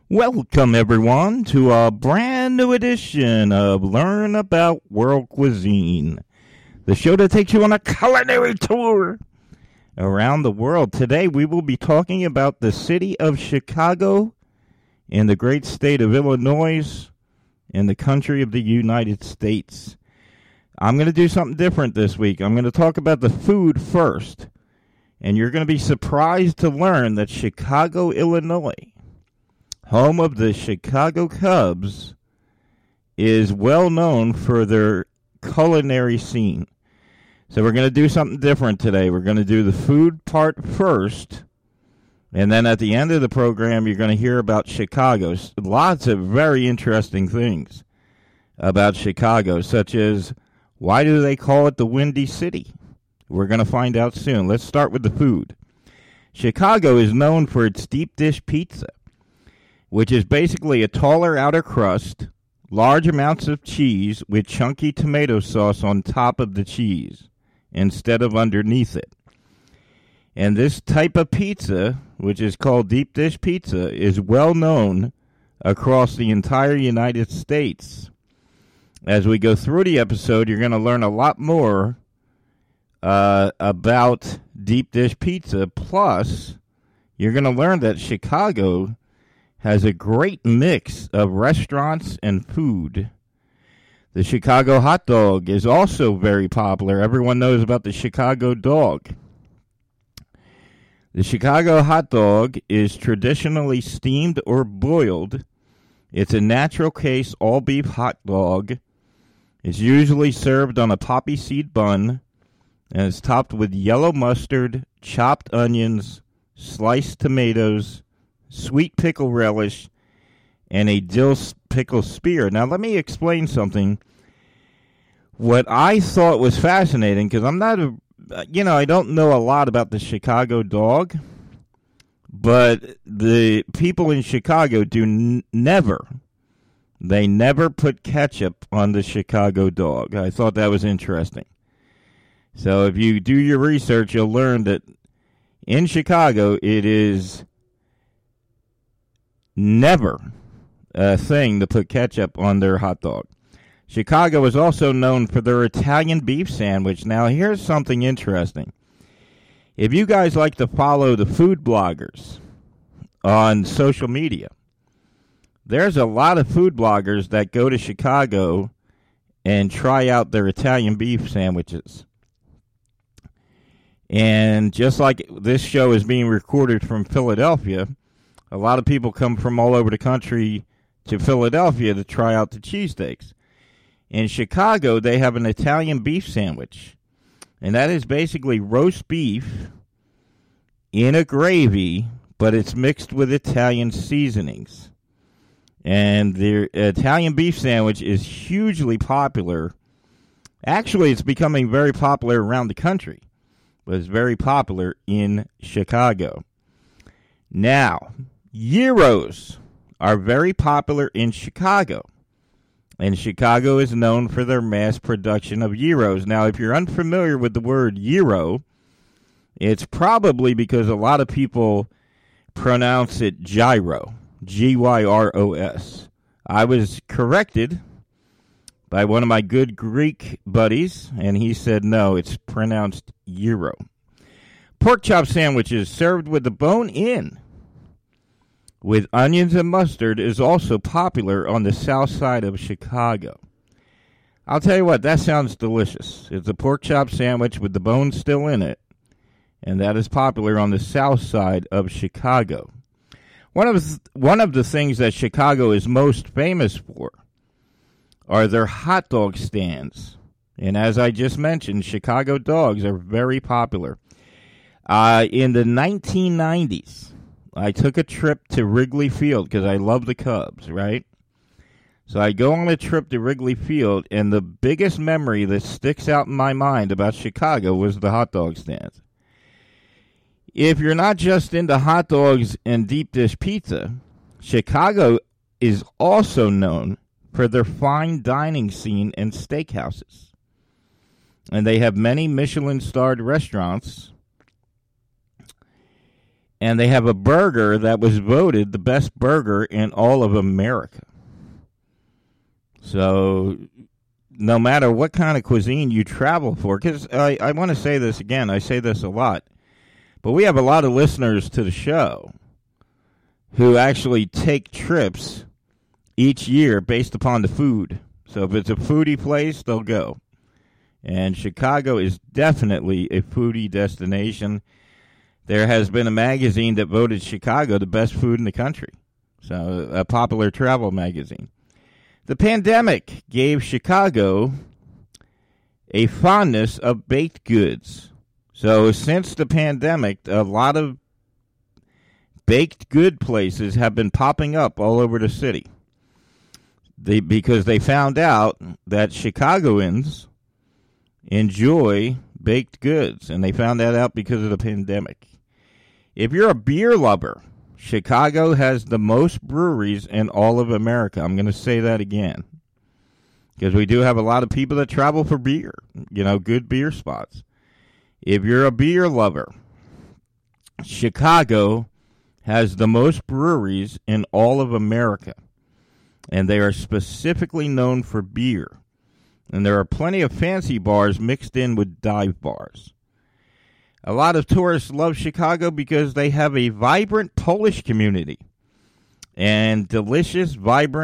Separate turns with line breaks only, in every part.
Welcome, everyone, to a brand new edition of Learn About World Cuisine, the show that takes you on a culinary tour around the world. Today, we will be talking about the city of Chicago in the great state of Illinois in the country of the United States. I'm going to do something different this week. I'm going to talk about the food first, and you're going to be surprised to learn that Chicago, Illinois, home of the Chicago Cubs, is well known for their culinary scene. So we're going to do something different today. We're going to do the food part first, and then at the end of the program, you're going to hear about Chicago. Lots of very interesting things about Chicago, such as why do they call it the Windy City? We're going to find out soon. Let's start with the food. Chicago is known for its deep dish pizza, which is basically a taller outer crust, large amounts of cheese with chunky tomato sauce on top of the cheese instead of underneath it. And this type of pizza, which is called deep dish pizza, is well known across the entire United States. As we go through the episode, you're going to learn a lot more about deep dish pizza. Plus, you're going to learn that Chicago has a great mix of restaurants and food. The Chicago hot dog is also very popular. Everyone knows about the Chicago dog. The Chicago hot dog is traditionally steamed or boiled. It's a natural case all-beef hot dog. It's usually served on a poppy seed bun, and it's topped with yellow mustard, chopped onions, sliced tomatoes, sweet pickle relish, and a dill pickle spear. Now, let me explain something. What I thought was fascinating, because I'm not I don't know a lot about the Chicago dog, but the people in Chicago do never put ketchup on the Chicago dog. I thought that was interesting. So if you do your research, you'll learn that in Chicago, it is never a thing to put ketchup on their hot dog. Chicago is also known for their Italian beef sandwich. Now, here's something interesting. If you guys like to follow the food bloggers on social media, there's a lot of food bloggers that go to Chicago and try out their Italian beef sandwiches. And just like this show is being recorded from Philadelphia, a lot of people come from all over the country to Philadelphia to try out the cheesesteaks. In Chicago, they have an Italian beef sandwich, and that is basically roast beef in a gravy, but it's mixed with Italian seasonings. And the Italian beef sandwich is hugely popular. Actually, it's becoming very popular around the country, but it's very popular in Chicago. Now, gyros are very popular in Chicago, and Chicago is known for their mass production of gyros. Now, if you're unfamiliar with the word gyro, it's probably because a lot of people pronounce it gyro, G-Y-R-O-S. I was corrected by one of my good Greek buddies, and he said, no, it's pronounced gyro. Pork chop sandwiches served with the bone in with onions and mustard is also popular on the south side of Chicago. I'll tell you what, that sounds delicious. It's a pork chop sandwich with the bone still in it, and that is popular on the south side of Chicago. One of the things that Chicago is most famous for are their hot dog stands. And as I just mentioned, Chicago dogs are very popular. In the 1990s, I took a trip to Wrigley Field because I love the Cubs, right? So I go on a trip to Wrigley Field, and the biggest memory that sticks out in my mind about Chicago was the hot dog stands. If you're not just into hot dogs and deep dish pizza, Chicago is also known for their fine dining scene and steakhouses. And they have many Michelin-starred restaurants. And they have a burger that was voted the best burger in all of America. So no matter what kind of cuisine you travel for, because I want to say this again, I say this a lot, but we have a lot of listeners to the show who actually take trips each year based upon the food. So if it's a foodie place, they'll go. And Chicago is definitely a foodie destination. There has been a magazine that voted Chicago the best food in the country. So a popular travel magazine. The pandemic gave Chicago a fondness of baked goods. So since the pandemic, a lot of baked good places have been popping up all over the city. Because they found out that Chicagoans enjoy baked goods, and they found that out because of the pandemic. If you're a beer lover, Chicago has the most breweries in all of America. I'm going to say that again, because we do have a lot of people that travel for beer, good beer spots. If you're a beer lover, Chicago has the most breweries in all of America, and they are specifically known for beer. And there are plenty of fancy bars mixed in with dive bars. A lot of tourists love Chicago because they have a vibrant Polish community and delicious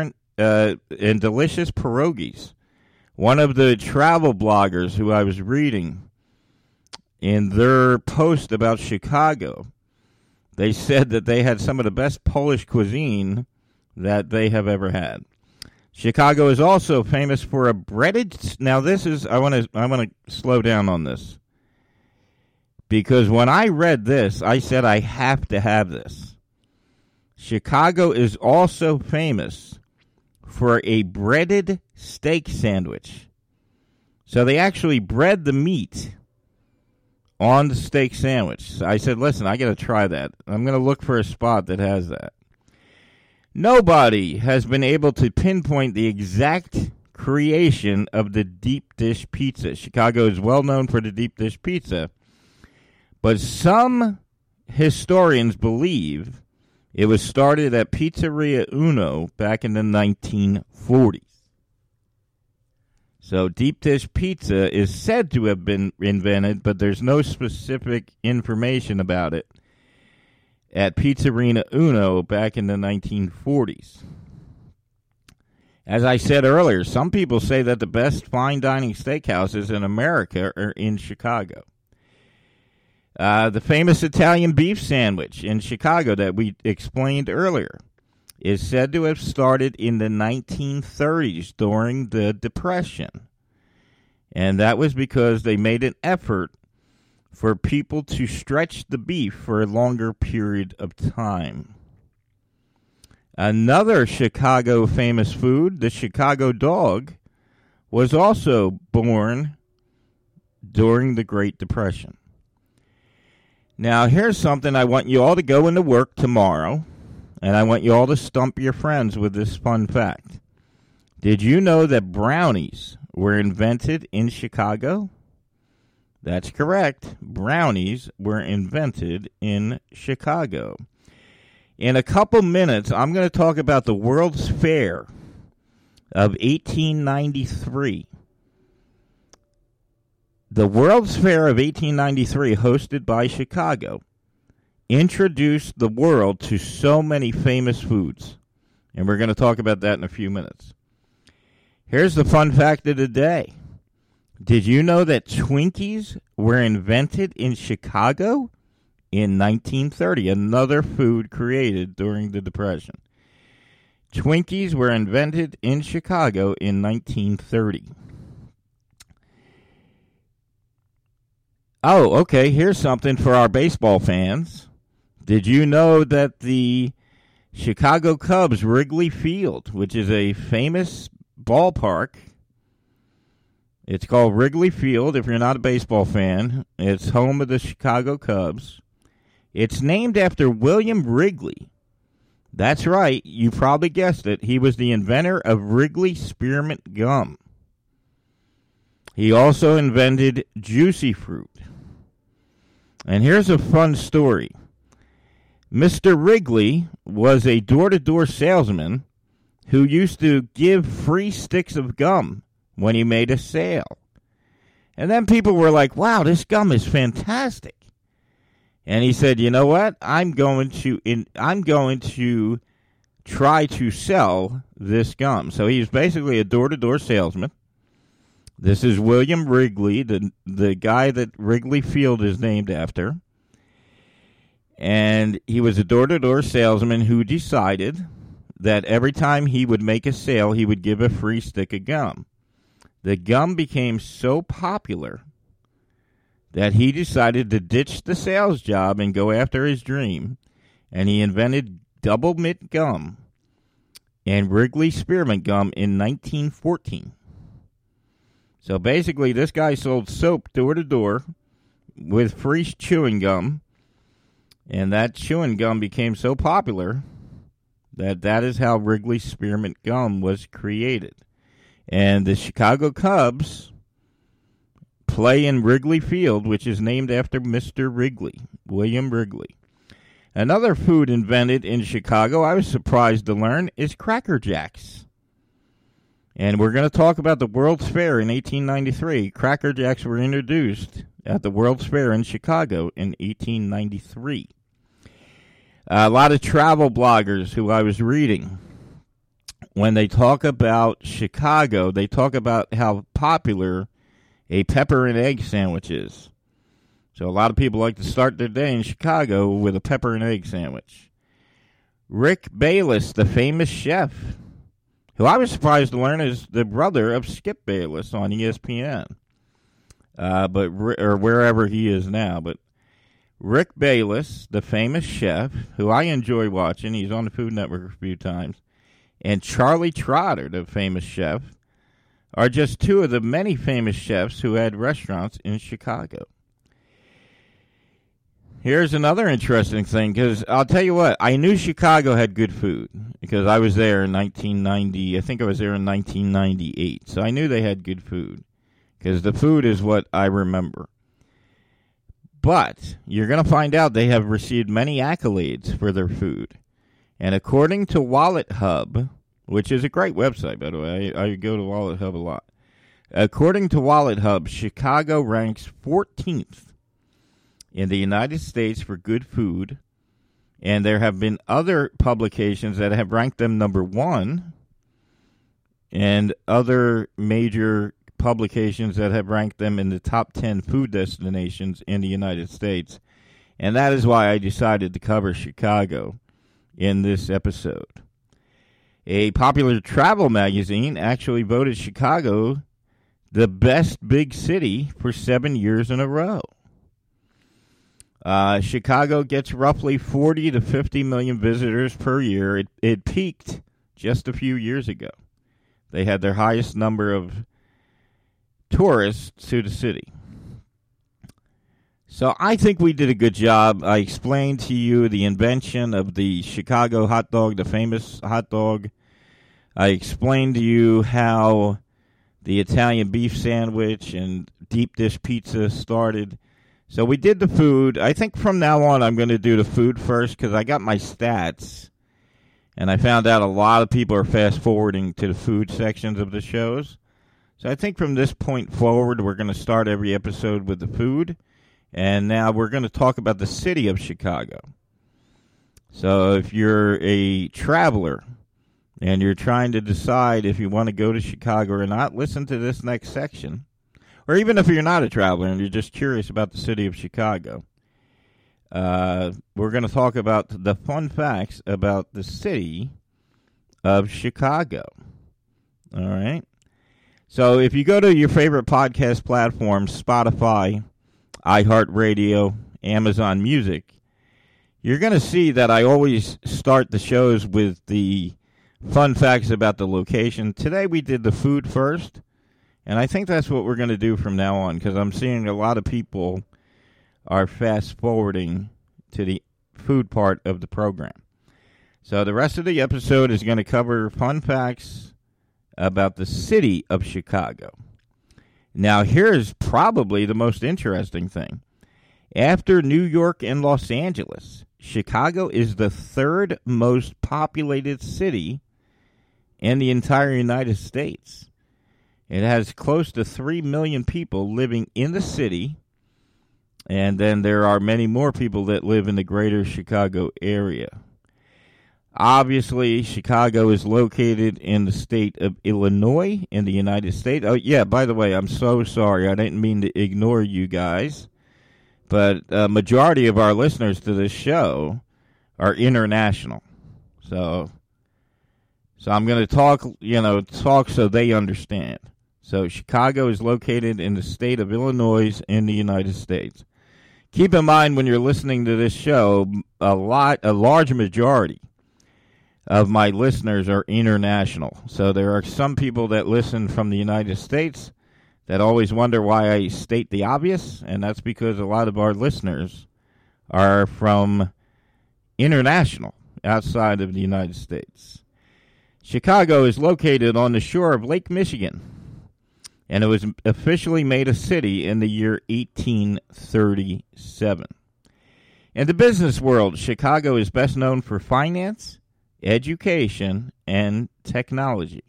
pierogies. One of the travel bloggers who I was reading in their post about Chicago, they said that they had some of the best Polish cuisine that they have ever had. Chicago is also famous for a breaded. Now, this is I want to slow down on this, because when I read this, I said I have to have this. Chicago is also famous for a breaded steak sandwich. So they actually bread the meat on the steak sandwich. So I said, listen, I got to try that. I'm going to look for a spot that has that. Nobody has been able to pinpoint the exact creation of the deep dish pizza. Chicago is well known for the deep dish pizza, but some historians believe it was started at Pizzeria Uno back in the 1940s. So deep dish pizza is said to have been invented, but there's no specific information about it, at Pizzeria Uno back in the 1940s. As I said earlier, some people say that the best fine dining steakhouses in America are in Chicago. The famous Italian beef sandwich in Chicago that we explained earlier is said to have started in the 1930s during the Depression. And that was because they made an effort for people to stretch the beef for a longer period of time. Another Chicago famous food, the Chicago dog, was also born during the Great Depression. Now, here's something I want you all to go into work tomorrow, and I want you all to stump your friends with this fun fact. Did you know that brownies were invented in Chicago? That's correct. Brownies were invented in Chicago. In a couple minutes, I'm going to talk about the World's Fair of 1893. The World's Fair of 1893, hosted by Chicago, introduced the world to so many famous foods. And we're going to talk about that in a few minutes. Here's the fun fact of the day. Did you know that Twinkies were invented in Chicago in 1930? Another food created during the Depression. Twinkies were invented in Chicago in 1930. Oh, okay, here's something for our baseball fans. Did you know that the Chicago Cubs Wrigley Field, which is a famous ballpark, it's called Wrigley Field, if you're not a baseball fan, it's home of the Chicago Cubs. It's named after William Wrigley. That's right, you probably guessed it. He was the inventor of Wrigley Spearmint Gum. He also invented Juicy Fruit. And here's a fun story. Mr. Wrigley was a door-to-door salesman who used to give free sticks of gum when he made a sale. And then people were like, wow, this gum is fantastic. And he said, you know what? I'm going to try to sell this gum. So he's basically a door-to-door salesman. This is William Wrigley, the guy that Wrigley Field is named after. And he was a door-to-door salesman who decided that every time he would make a sale, he would give a free stick of gum. The gum became so popular that he decided to ditch the sales job and go after his dream, and he invented double mint gum and Wrigley Spearmint Gum in 1914. So basically, this guy sold soap door to door with free chewing gum, and that chewing gum became so popular that is how Wrigley Spearmint Gum was created. And the Chicago Cubs play in Wrigley Field, which is named after Mr. Wrigley, William Wrigley. Another food invented in Chicago, I was surprised to learn, is Cracker Jacks. And we're going to talk about the World's Fair in 1893. Cracker Jacks were introduced at the World's Fair in Chicago in 1893. A lot of travel bloggers who I was reading, when they talk about Chicago, they talk about how popular a pepper and egg sandwich is. So a lot of people like to start their day in Chicago with a pepper and egg sandwich. Rick Bayless, the famous chef, who I was surprised to learn is the brother of Skip Bayless on ESPN, or wherever he is now. But Rick Bayless, the famous chef, who I enjoy watching, he's on the Food Network a few times, and Charlie Trotter, the famous chef, are just two of the many famous chefs who had restaurants in Chicago. Here's another interesting thing, because I'll tell you what, I knew Chicago had good food, because I was there in 1990, I think I was there in 1998, so I knew they had good food, because the food is what I remember. But you're going to find out they have received many accolades for their food. And according to Wallet Hub, which is a great website, by the way, I go to Wallet Hub a lot. According to Wallet Hub, Chicago ranks 14th in the United States for good food. And there have been other publications that have ranked them number 1, and other major publications that have ranked them in the top 10 food destinations in the United States. And that is why I decided to cover Chicago in this episode. A popular travel magazine actually voted Chicago the best big city for 7 years in a row. Chicago gets roughly 40 to 50 million visitors per year. It peaked just a few years ago. They had their highest number of tourists to the city. So I think we did a good job. I explained to you the invention of the Chicago hot dog, the famous hot dog. I explained to you how the Italian beef sandwich and deep dish pizza started. So we did the food. I think from now on I'm going to do the food first, because I got my stats. And I found out a lot of people are fast forwarding to the food sections of the shows. So I think from this point forward, we're going to start every episode with the food. And now we're going to talk about the city of Chicago. So if you're a traveler and you're trying to decide if you want to go to Chicago or not, listen to this next section. Or even if you're not a traveler and you're just curious about the city of Chicago, we're going to talk about the fun facts about the city of Chicago. All right. So if you go to your favorite podcast platforms, Spotify, iHeartRadio, Amazon Music, you're going to see that I always start the shows with the fun facts about the location. Today we did the food first, and I think that's what we're going to do from now on, because I'm seeing a lot of people are fast-forwarding to the food part of the program. So the rest of the episode is going to cover fun facts about the city of Chicago. Now, here's probably the most interesting thing. After New York and Los Angeles, Chicago is the third most populated city in the entire United States. It has close to 3 million people living in the city, and then there are many more people that live in the greater Chicago area. Obviously, Chicago is located in the state of Illinois in the United States. Oh, yeah, by the way, I'm so sorry. I didn't mean to ignore you guys. But a majority of our listeners to this show are international. So I'm going to talk so they understand. So Chicago is located in the state of Illinois in the United States. Keep in mind when you're listening to this show, a large majority of my listeners are international. So there are some people that listen from the United States that always wonder why I state the obvious, and that's because a lot of our listeners are from international, outside of the United States. Chicago is located on the shore of Lake Michigan, and it was officially made a city in the year 1837. In the business world, Chicago is best known for finance, education, and technology.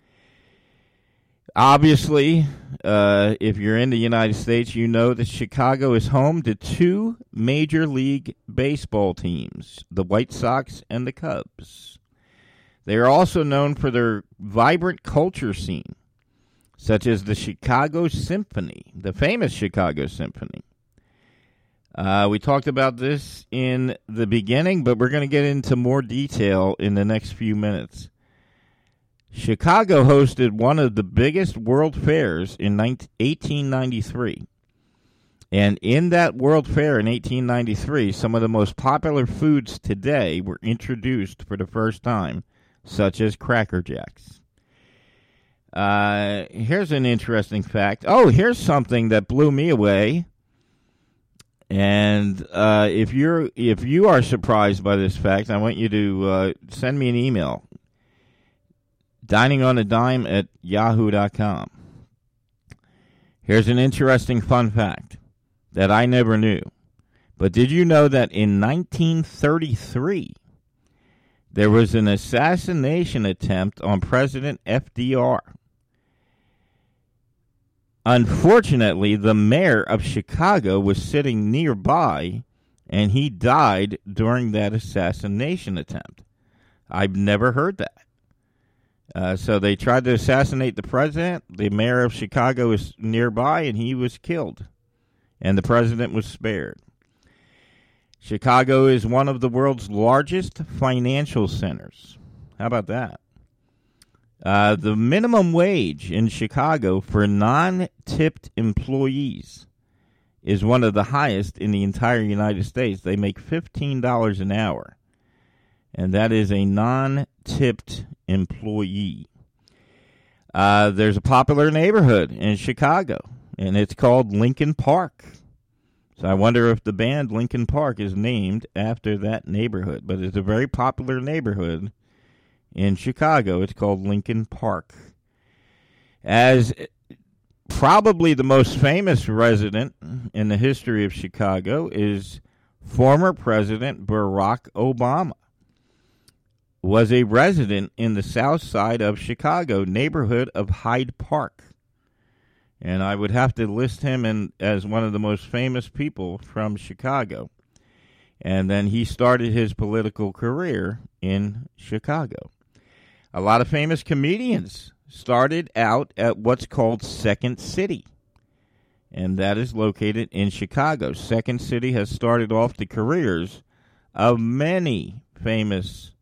Obviously, if you're in the United States, you know that Chicago is home to two Major League Baseball teams, the White Sox and the Cubs. They are also known for their vibrant culture scene, such as the Chicago Symphony, the famous Chicago Symphony. We talked about this in the beginning, but we're going to get into more detail in the next few minutes. Chicago hosted one of the biggest world fairs in 1893. And in that world fair in 1893, some of the most popular foods today were introduced for the first time, such as Cracker Jacks. Here's an interesting fact. Oh, here's something that blew me away. And if you are surprised by this fact, I want you to send me an email. diningonadime@yahoo.com. Here's an interesting fun fact that I never knew. But did you know that in 1933, there was an assassination attempt on President FDR? Unfortunately, the mayor of Chicago was sitting nearby, and he died during that assassination attempt. I've never heard that. So they tried to assassinate the president. The mayor of Chicago was nearby, and he was killed. And the president was spared. Chicago is one of the world's largest financial centers. How about that? The minimum wage in Chicago for non-tipped employees is one of the highest in the entire United States. They make $15 an hour, and that is a non-tipped employee. There's a popular neighborhood in Chicago, and it's called Lincoln Park. So I wonder if the band Lincoln Park is named after that neighborhood, but it's a very popular neighborhood in Chicago. It's called Lincoln Park. As probably the most famous resident in the history of Chicago is former President Barack Obama. Was a resident in the south side of Chicago, neighborhood of Hyde Park. And I would have to list him as one of the most famous people from Chicago. And then he started his political career in Chicago. A lot of famous comedians started out at what's called Second City, and that is located in Chicago. Second City has started off the careers of many famous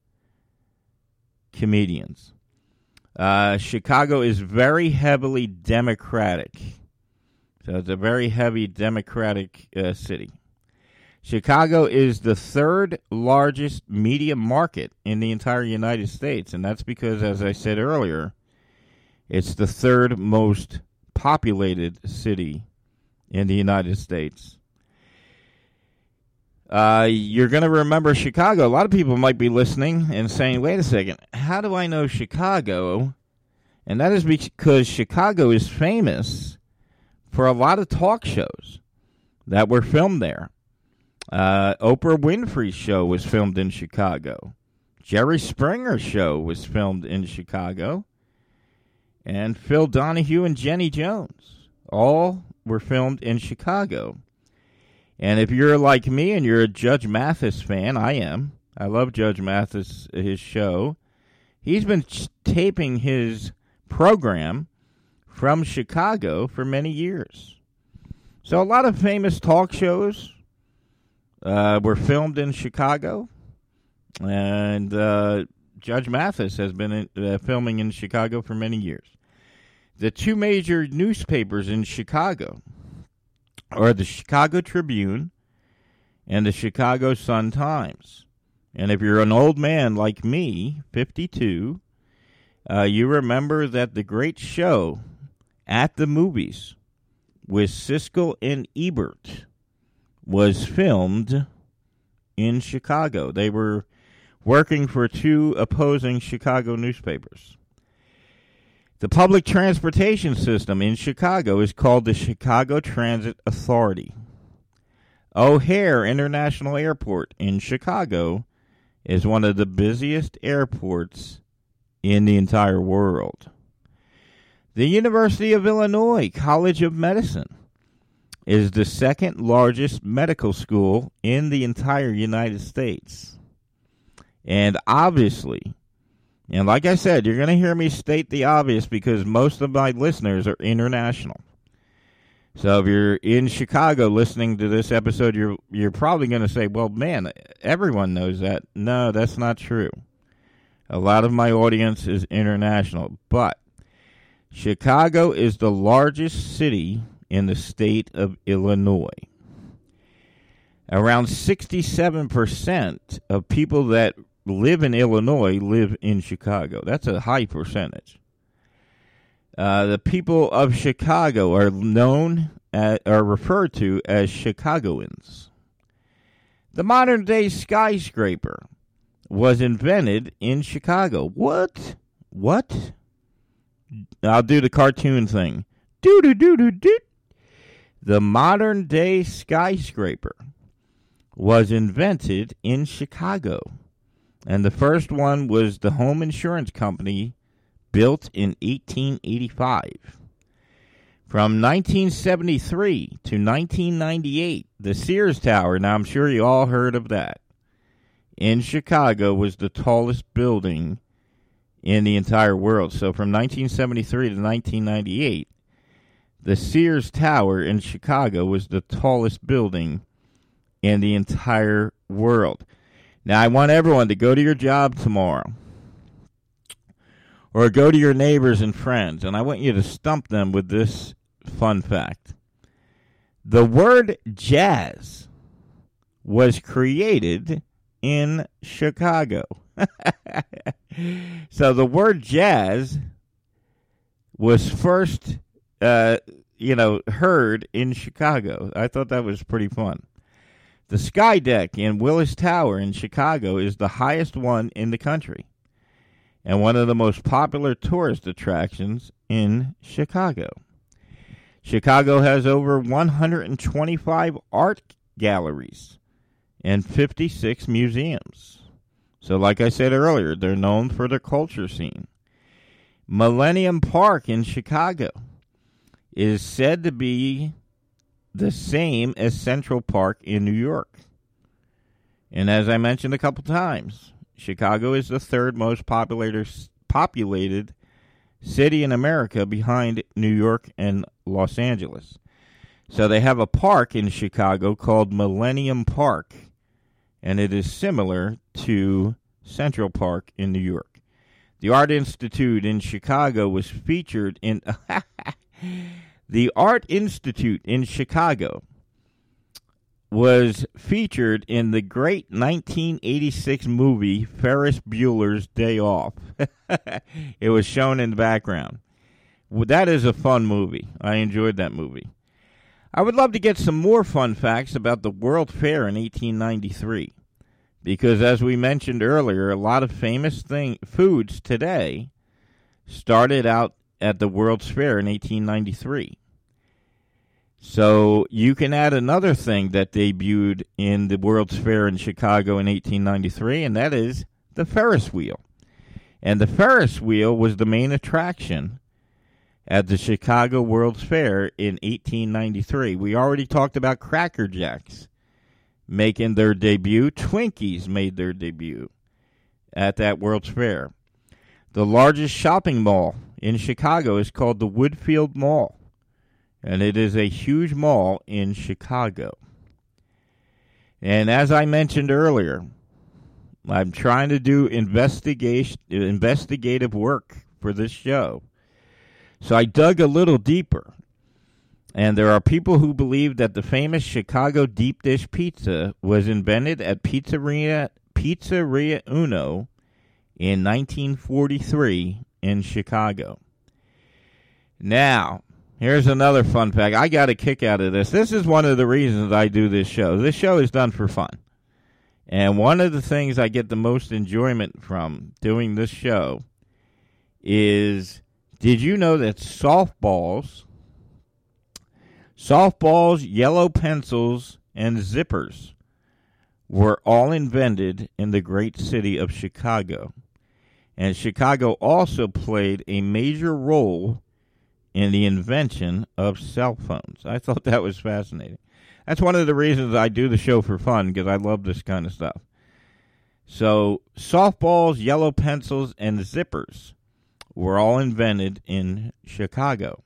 comedians. Chicago is very heavily Democratic, so it's a very heavy Democratic city. Chicago is the third largest media market in the entire United States, and that's because, as I said earlier, it's the third most populated city in the United States. You're going to remember Chicago. A lot of people might be listening and saying, wait a second, how do I know Chicago? And that is because Chicago is famous for a lot of talk shows. that were filmed there. Oprah Winfrey's show was filmed in Chicago. Jerry Springer's show was filmed in Chicago. And Phil Donahue and Jenny Jones all were filmed in Chicago. And if you're like me and you're a Judge Mathis fan, I am. I love Judge Mathis, his show. He's been taping his program from Chicago for many years. So a lot of famous talk shows were filmed in Chicago. And Judge Mathis has been filming in Chicago for many years. The two major newspapers in Chicago are the Chicago Tribune and the Chicago Sun-Times. And if you're an old man like me, 52, you remember that the great show At the Movies with Siskel and Ebert was filmed in Chicago. They were working for two opposing Chicago newspapers. The public transportation system in Chicago is called the Chicago Transit Authority. O'Hare International Airport in Chicago is one of the busiest airports in the entire world. The University of Illinois College of Medicine is the second largest medical school in the entire United States. And obviously, and like I said, you're going to hear me state the obvious because most of my listeners are international. So if you're in Chicago listening to this episode, you're probably going to say, well, man, everyone knows that. No, that's not true. A lot of my audience is international. But Chicago is the largest city in the state of Illinois. Around 67% of people that live in Illinois live in Chicago. That's a high percentage. The people of Chicago are referred to as Chicagoans. The modern-day skyscraper was invented in Chicago. What? I'll do the cartoon thing. Do-do-do-do-do. The modern-day skyscraper was invented in Chicago. And the first one was the home insurance company built in 1885. From 1973 to 1998, the Sears Tower, now I'm sure you all heard of that, in Chicago was the tallest building in the entire world. So from 1973 to 1998, the Sears Tower in Chicago was the tallest building in the entire world. Now, I want everyone to go to your job tomorrow or go to your neighbors and friends, and I want you to stump them with this fun fact. The word jazz was created in Chicago. So the word jazz was first, heard in Chicago. I thought that was pretty fun. The Sky Deck in Willis Tower in Chicago is the highest one in the country and one of the most popular tourist attractions in Chicago. Chicago has over 125 art galleries and 56 museums. So like I said earlier, they're known for their culture scene. Millennium Park in Chicago is said to be the same as Central Park in New York. And as I mentioned a couple times, Chicago is the third most populated city in America behind New York and Los Angeles. So they have a park in Chicago called Millennium Park, and it is similar to Central Park in New York. The Art Institute in Chicago was featured in... The Art Institute in Chicago was featured in the great 1986 movie Ferris Bueller's Day Off. It was shown in the background. Well, that is a fun movie. I enjoyed that movie. I would love to get some more fun facts about the World Fair in 1893. Because as we mentioned earlier, a lot of famous foods today started out at the World's Fair in 1893. So you can add another thing that debuted in the World's Fair in Chicago in 1893, and that is the Ferris wheel. And the Ferris wheel was the main attraction at the Chicago World's Fair in 1893. We already talked about Cracker Jacks making their debut. Twinkies made their debut at that World's Fair. The largest shopping mall in Chicago is called the Woodfield Mall, and it is a huge mall in Chicago. And as I mentioned earlier, I'm trying to do investigative work for this show. So I dug a little deeper, and there are people who believe that the famous Chicago deep dish pizza was invented at Pizzeria Uno in 1943 in Chicago. Now, here's another fun fact. I got a kick out of this. This is one of the reasons I do this show. This show is done for fun. And one of the things I get the most enjoyment from doing this show is, did you know that softballs, yellow pencils, and zippers were all invented in the great city of Chicago? And Chicago also played a major role in the invention of cell phones. I thought that was fascinating. That's one of the reasons I do the show for fun, because I love this kind of stuff. So, softballs, yellow pencils, and zippers were all invented in Chicago.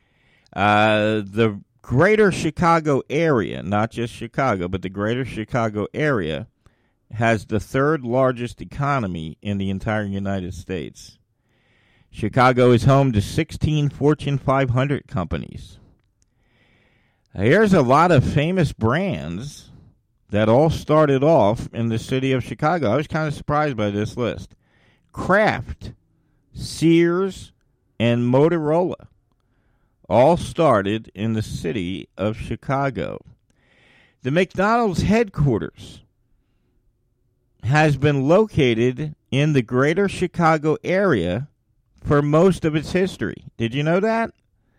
The greater Chicago area, not just Chicago, but the greater Chicago area, has the third largest economy in the entire United States. Chicago is home to 16 Fortune 500 companies. Here's a lot of famous brands that all started off in the city of Chicago. I was kind of surprised by this list. Kraft, Sears, and Motorola all started in the city of Chicago. The McDonald's headquarters has been located in the greater Chicago area for most of its history. Did you know that?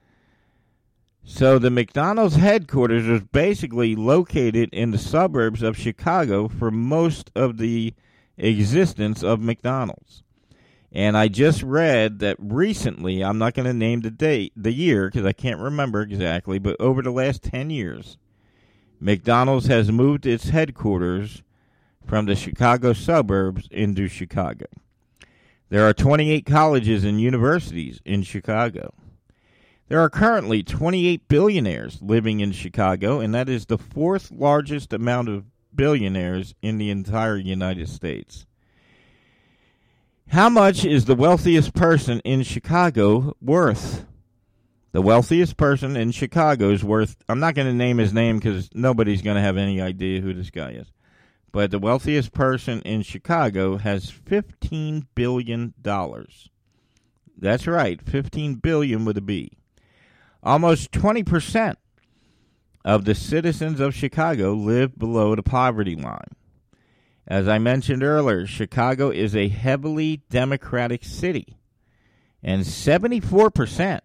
So the McDonald's headquarters was basically located in the suburbs of Chicago for most of the existence of McDonald's. And I just read that recently, I'm not going to name the year, because I can't remember exactly, but over the last 10 years, McDonald's has moved its headquarters from the Chicago suburbs into Chicago. There are 28 colleges and universities in Chicago. There are currently 28 billionaires living in Chicago, and that is the fourth largest amount of billionaires in the entire United States. How much is the wealthiest person in Chicago worth? The wealthiest person in Chicago is worth, I'm not going to name his name because nobody's going to have any idea who this guy is. But the wealthiest person in Chicago has $15 billion. That's right, $15 billion with a B. Almost 20% of the citizens of Chicago live below the poverty line. As I mentioned earlier, Chicago is a heavily Democratic city, and 74%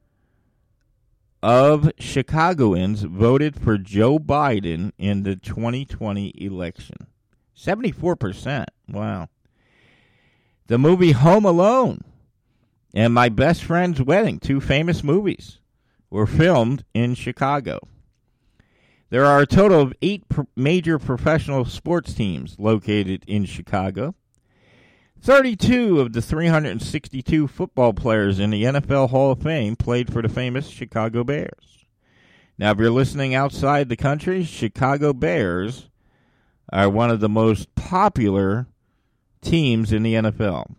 of Chicagoans voted for Joe Biden in the 2020 election. 74%. Wow. The movie Home Alone and My Best Friend's Wedding, two famous movies, were filmed in Chicago. There are a total of 8 major professional sports teams located in Chicago. 32 of the 362 football players in the NFL Hall of Fame played for the famous Chicago Bears. Now, if you're listening outside the country, Chicago Bears are one of the most popular teams in the NFL.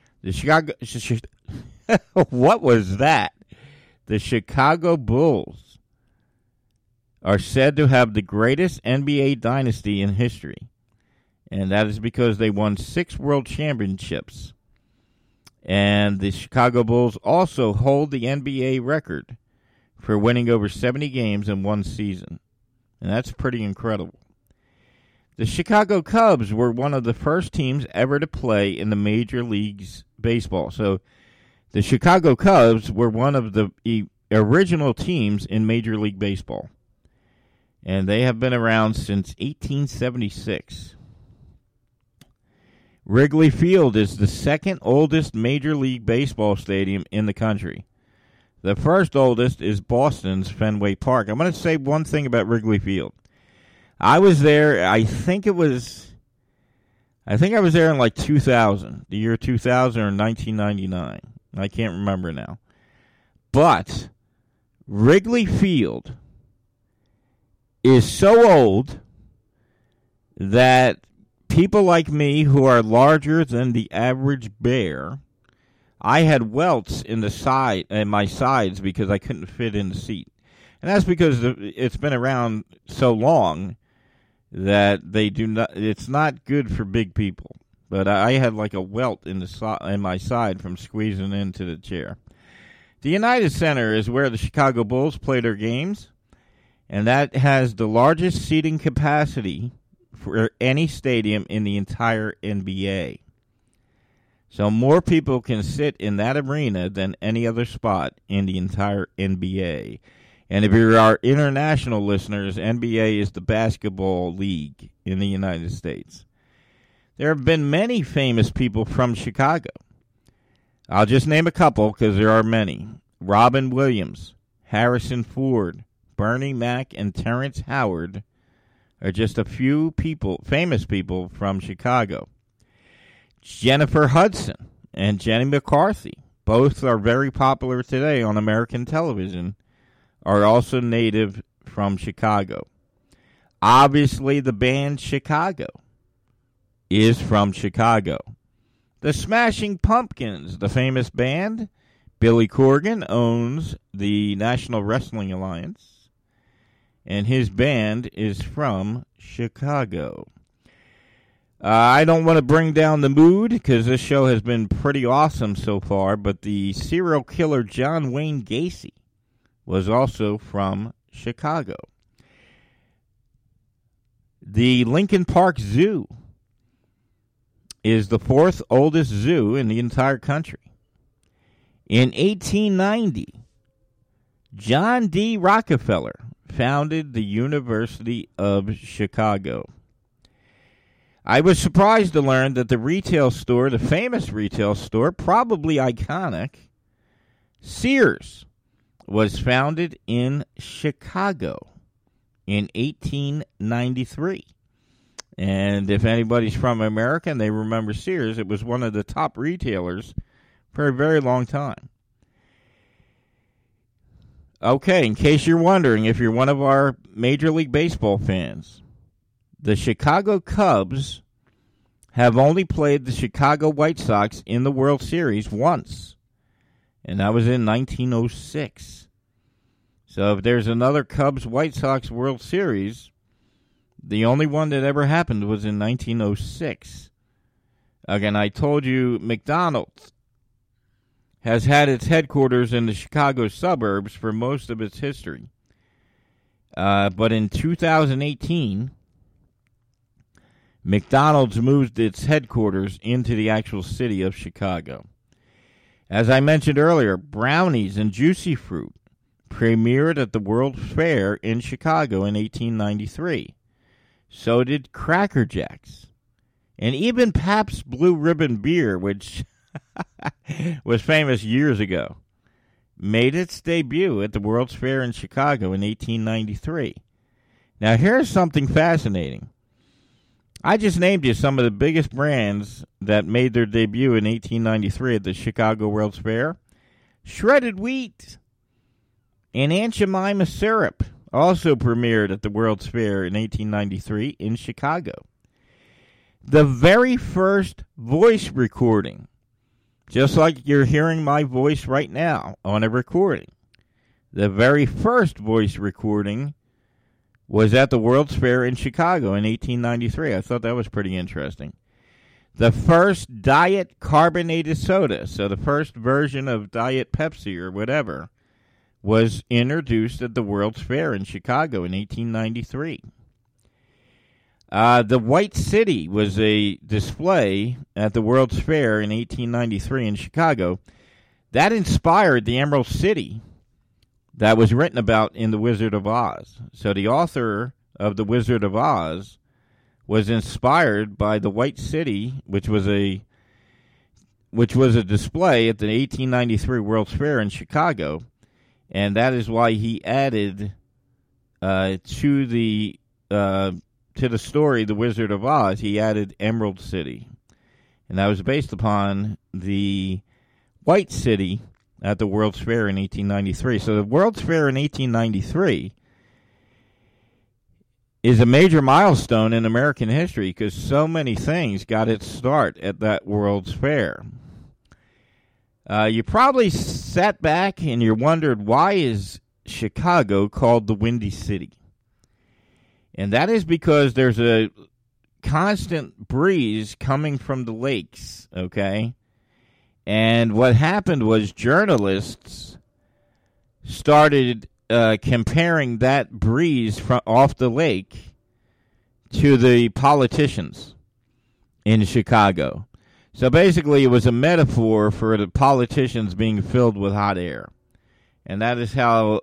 What was that? The Chicago Bulls are said to have the greatest NBA dynasty in history. And that is because they won 6 world championships. And the Chicago Bulls also hold the NBA record for winning over 70 games in one season. And that's pretty incredible. The Chicago Cubs were one of the first teams ever to play in the Major Leagues Baseball. So the Chicago Cubs were one of the original teams in Major League Baseball. And they have been around since 1876. Wrigley Field is the second oldest Major League Baseball stadium in the country. The first oldest is Boston's Fenway Park. I'm going to say one thing about Wrigley Field. I was there, I think I was there in like 2000, the year 2000 or 1999. I can't remember now. But Wrigley Field is so old that people like me who are larger than the average bear, I had welts in my sides because I couldn't fit in the seat. And that's because it's been around so long that it's not good for big people. But I had like a welt in my side from squeezing into the chair. The United Center is where the Chicago Bulls play their games, and that has the largest seating capacity for any stadium in the entire NBA. So more people can sit in that arena than any other spot in the entire NBA. And if you're our international listeners, NBA is the basketball league in the United States. There have been many famous people from Chicago. I'll just name a couple because there are many. Robin Williams, Harrison Ford, Bernie Mac, and Terrence Howard are just a few famous people from Chicago. Jennifer Hudson and Jenny McCarthy, both are very popular today on American television, are also native from Chicago. Obviously, the band Chicago is from Chicago. The Smashing Pumpkins, the famous band, Billy Corgan owns the National Wrestling Alliance, and his band is from Chicago. I don't want to bring down the mood because this show has been pretty awesome so far, but the serial killer John Wayne Gacy was also from Chicago. The Lincoln Park Zoo is the fourth oldest zoo in the entire country. In 1890, John D. Rockefeller founded the University of Chicago. I was surprised to learn that the famous retail store, probably iconic, Sears, was founded in Chicago in 1893. And if anybody's from America and they remember Sears, it was one of the top retailers for a very long time. Okay, in case you're wondering, if you're one of our Major League Baseball fans, the Chicago Cubs have only played the Chicago White Sox in the World Series once, and that was in 1906. So if there's another Cubs-White Sox World Series, the only one that ever happened was in 1906. Again, I told you McDonald's has had its headquarters in the Chicago suburbs for most of its history. But in 2018, McDonald's moved its headquarters into the actual city of Chicago. As I mentioned earlier, brownies and juicy fruit premiered at the World's Fair in Chicago in 1893. So did Cracker Jacks. And even Pabst Blue Ribbon beer, which was famous years ago, made its debut at the World's Fair in Chicago in 1893. Now, here's something fascinating. I just named you some of the biggest brands that made their debut in 1893 at the Chicago World's Fair. Shredded wheat and Aunt Jemima syrup also premiered at the World's Fair in 1893 in Chicago. The very first voice recording, just like you're hearing my voice right now on a recording, the very first voice recording was at the World's Fair in Chicago in 1893. I thought that was pretty interesting. The first diet carbonated soda, so the first version of Diet Pepsi or whatever, was introduced at the World's Fair in Chicago in 1893. The White City was a display at the World's Fair in 1893 in Chicago. That inspired the Emerald City, that was written about in The Wizard of Oz. So the author of The Wizard of Oz was inspired by the White City, which was a display at the 1893 World's Fair in Chicago, and that is why he added to the story The Wizard of Oz, he added Emerald City, and that was based upon the White City at the World's Fair in 1893. So the World's Fair in 1893 is a major milestone in American history because so many things got its start at that World's Fair. You probably sat back and you wondered, why is Chicago called the Windy City? And that is because there's a constant breeze coming from the lakes, okay? And what happened was journalists started comparing that breeze off the lake to the politicians in Chicago. So basically it was a metaphor for the politicians being filled with hot air. And that is how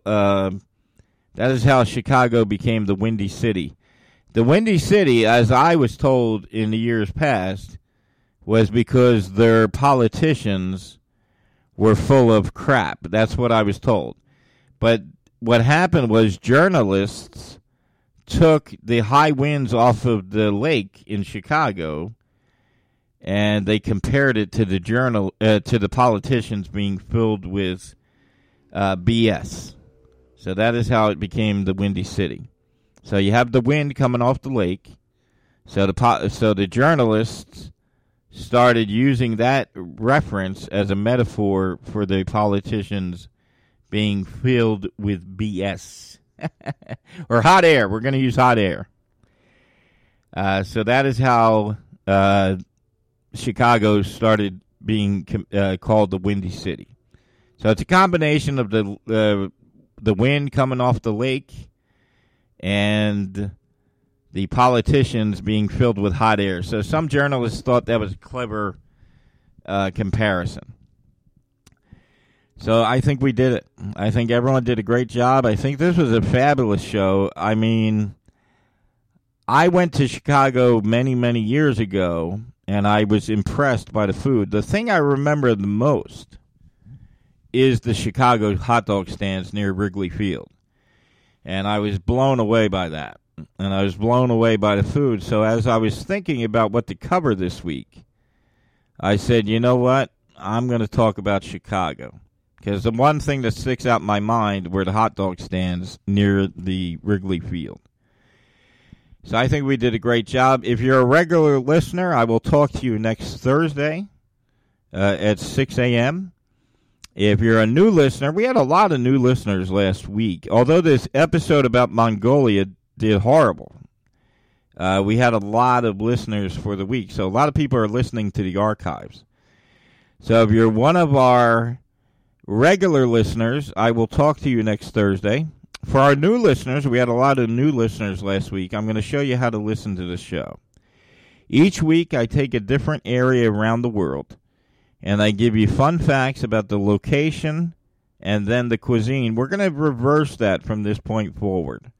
Chicago became the Windy City. The Windy City, as I was told in the years past, was because their politicians were full of crap. That's what I was told. But what happened was journalists took the high winds off of the lake in Chicago and they compared it to the politicians being filled with BS. So that is how it became the Windy City. So you have the wind coming off the lake. So the journalists started using that reference as a metaphor for the politicians being filled with BS. Or hot air. We're going to use hot air. So that is how Chicago started being called the Windy City. So it's a combination of the wind coming off the lake and the politicians being filled with hot air. So some journalists thought that was a clever comparison. So I think we did it. I think everyone did a great job. I think this was a fabulous show. I mean, I went to Chicago many, many years ago, and I was impressed by the food. The thing I remember the most is the Chicago hot dog stands near Wrigley Field. And I was blown away by that. And I was blown away by the food. So as I was thinking about what to cover this week, I said, you know what? I'm going to talk about Chicago. Because the one thing that sticks out in my mind were the hot dog stands near the Wrigley Field. So I think we did a great job. If you're a regular listener, I will talk to you next Thursday at 6 a.m. If you're a new listener, we had a lot of new listeners last week. Although this episode about Mongolia did horrible, we had a lot of listeners for the week. So a lot of people are listening to the archives. So if you're one of our regular listeners, I will talk to you next Thursday. For our new listeners, we had a lot of new listeners last week. I'm going to show you how to listen to the show. Each week, I take a different area around the world, and I give you fun facts about the location and then the cuisine. We're going to reverse that from this point forward.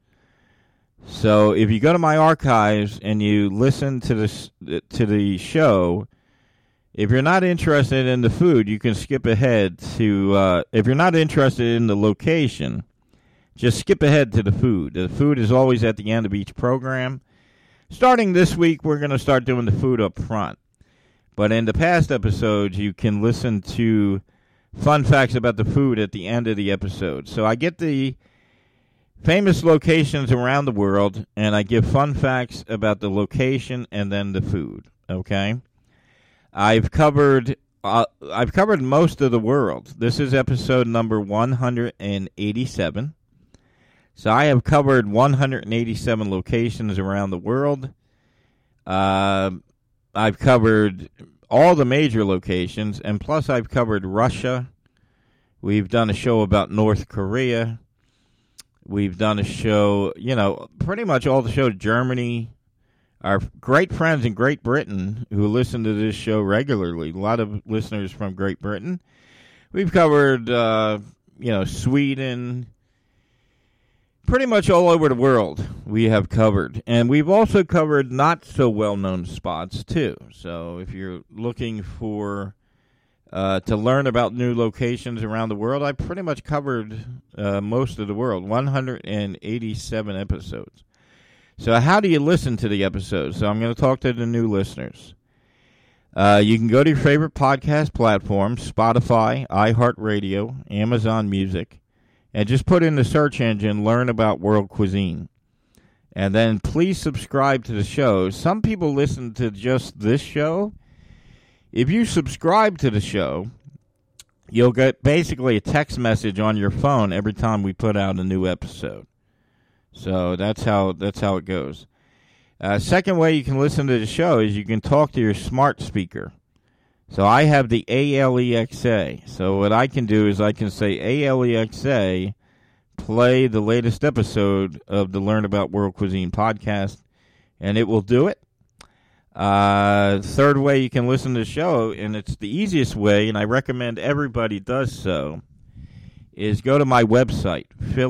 So if you go to my archives and you listen to the show, if you're not interested in the food, you can skip ahead to, if you're not interested in the location, just skip ahead to the food. The food is always at the end of each program. Starting this week, we're going to start doing the food up front. But in the past episodes, you can listen to fun facts about the food at the end of the episode. So I get the famous locations around the world, and I give fun facts about the location and then the food. Okay? I've covered most of the world. This is episode number 187. So I have covered 187 locations around the world. I've covered all the major locations, and plus I've covered Russia. We've done a show about North Korea. We've done a show, pretty much all the shows, Germany. Our great friends in Great Britain who listen to this show regularly, a lot of listeners from Great Britain. We've covered, Sweden, pretty much all over the world we have covered. And we've also covered not so well-known spots, too. So if you're looking for to learn about new locations around the world, I pretty much covered most of the world, 187 episodes. So how do you listen to the episodes? So I'm going to talk to the new listeners. You can go to your favorite podcast platform, Spotify, iHeartRadio, Amazon Music, and just put in the search engine, Learn About World Cuisine. And then please subscribe to the show. Some people listen to just this show. If you subscribe to the show, you'll get basically a text message on your phone every time we put out a new episode. So that's how it goes. Second way you can listen to the show is you can talk to your smart speaker. So I have the ALEXA. So what I can do is I can say, ALEXA, play the latest episode of the Learn About World Cuisine podcast, and it will do it. Third way you can listen to the show, and it's the easiest way, and I recommend everybody does so, is go to my website,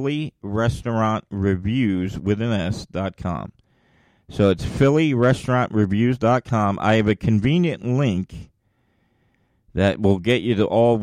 PhillyRestaurantReviews.com. So it's PhillyRestaurantReviews.com. I have a convenient link that will get you to all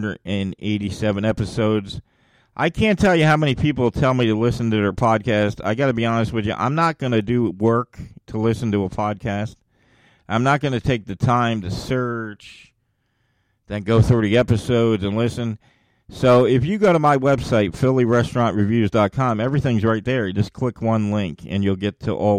187 episodes. I can't tell you how many people tell me to listen to their podcast. I got to be honest with you. I'm not going to do work to listen to a podcast. I'm not going to take the time to search, then go through the episodes and listen. So if you go to my website, PhillyRestaurantReviews.com, everything's right there. You just click one link, and you'll get to all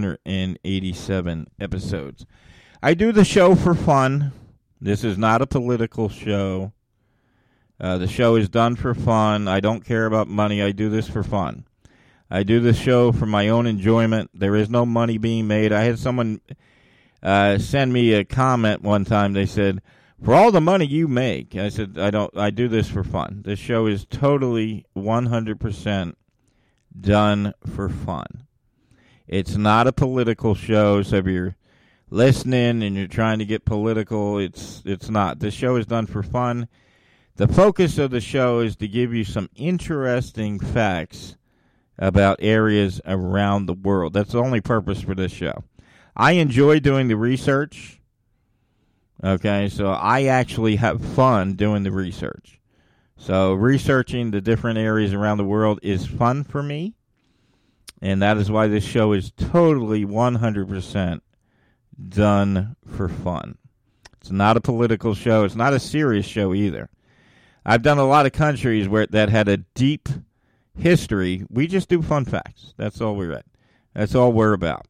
187 episodes. I do the show for fun. This is not a political show. The show is done for fun. I don't care about money. I do this for fun. I do this show for my own enjoyment. There is no money being made. I had someone send me a comment one time. They said, "For all the money you make," I said, I do this for fun. This show is totally 100% done for fun. It's not a political show, so if you're listening and you're trying to get political, it's not. This show is done for fun. The focus of the show is to give you some interesting facts about areas around the world. That's the only purpose for this show. I enjoy doing the research. Okay, so I actually have fun doing the research. So researching the different areas around the world is fun for me. And that is why this show is totally 100% done for fun. It's not a political show. It's not a serious show either. I've done a lot of countries that had a deep history. We just do fun facts. That's all we're at. That's all we're about.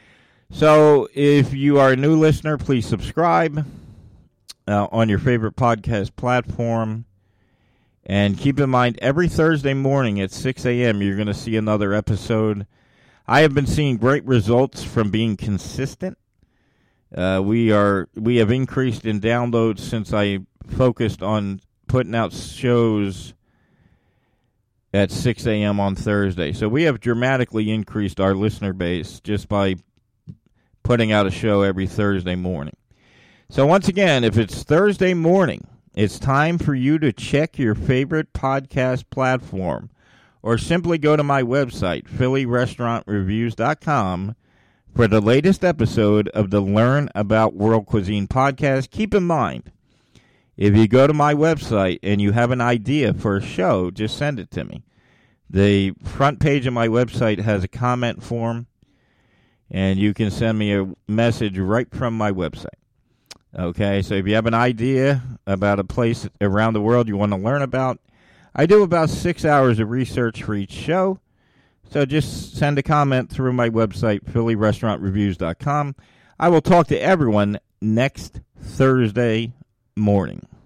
So if you are a new listener, please subscribe on your favorite podcast platform. And keep in mind, every Thursday morning at 6 a.m., you're going to see another episode. I have been seeing great results from being consistent. We have increased in downloads since I focused on putting out shows at 6 a.m. on Thursday. So we have dramatically increased our listener base just by putting out a show every Thursday morning. So once again, if it's Thursday morning, it's time for you to check your favorite podcast platform or simply go to my website, PhillyRestaurantReviews.com, for the latest episode of the Learn About World Cuisine podcast. Keep in mind, if you go to my website and you have an idea for a show, just send it to me. The front page of my website has a comment form, and you can send me a message right from my website. Okay, so if you have an idea about a place around the world you want to learn about, I do about 6 hours of research for each show. So just send a comment through my website, PhillyRestaurantReviews.com. I will talk to everyone next Thursday morning.